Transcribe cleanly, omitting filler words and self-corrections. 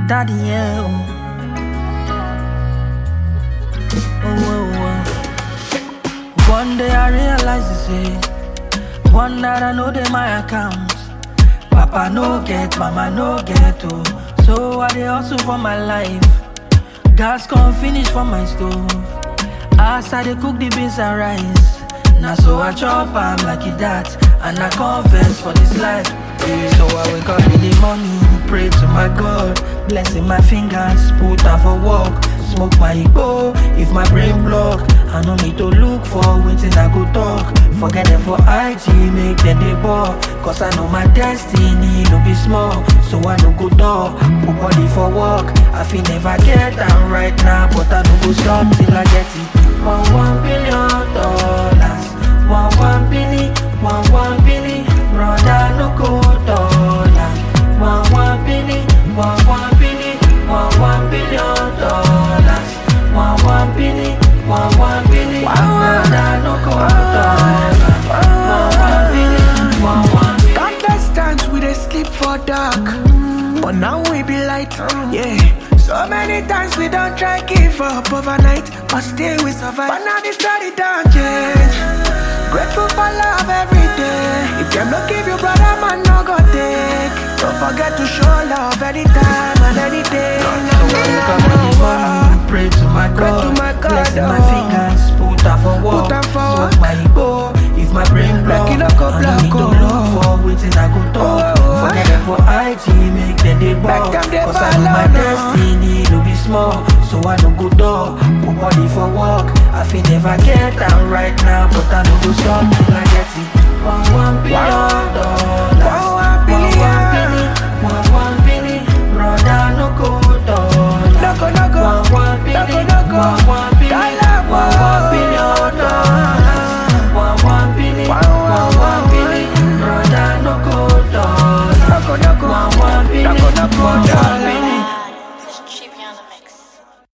Daddy, yeah. One day I realize it's it. One that I know they my account. Papa no get, mama no get, oh. So I dey hustle for my life. Gas come finish for my stove. As I dey cook the beans and rice. Now so I chop am like it that. And I confess for this life. So I wake up in the morning, pray to my God, blessing my fingers, put out for walk, smoke my Igbo. If my brain block, I no need to look for waiting I go talk. Forget them for IG, make them they ball. Cause I know my destiny no be small. So I no go door, put body for work. I feel never get down right now, but I no go stop till I get it. $1 billion, $1 billion, $1 billion, brother no go dollar. $1 billion, $1 billion, $1 billion, $1 billion, $1 billion, brother no go dollar. $1 billion, $1 billion. Countless times we dey sleep for dark, but now we be light, yeah. So many times we don't try give up overnight, but still we survive. But now this story don't change. Grateful for love every day. If them don't give you brother, man, no go take. Don't forget to show love anytime and any day. Pray to my God, blessing my fingers, put out for walk, smoke my Igbo. If my brain block, I don't need to look for waiting I go talk. Forget them for IG, make them they ball. Cause I know my destiny no be small. So I no go door, put body for walk. I feel never get down right now, but I no go stop till I get it. $1 billion.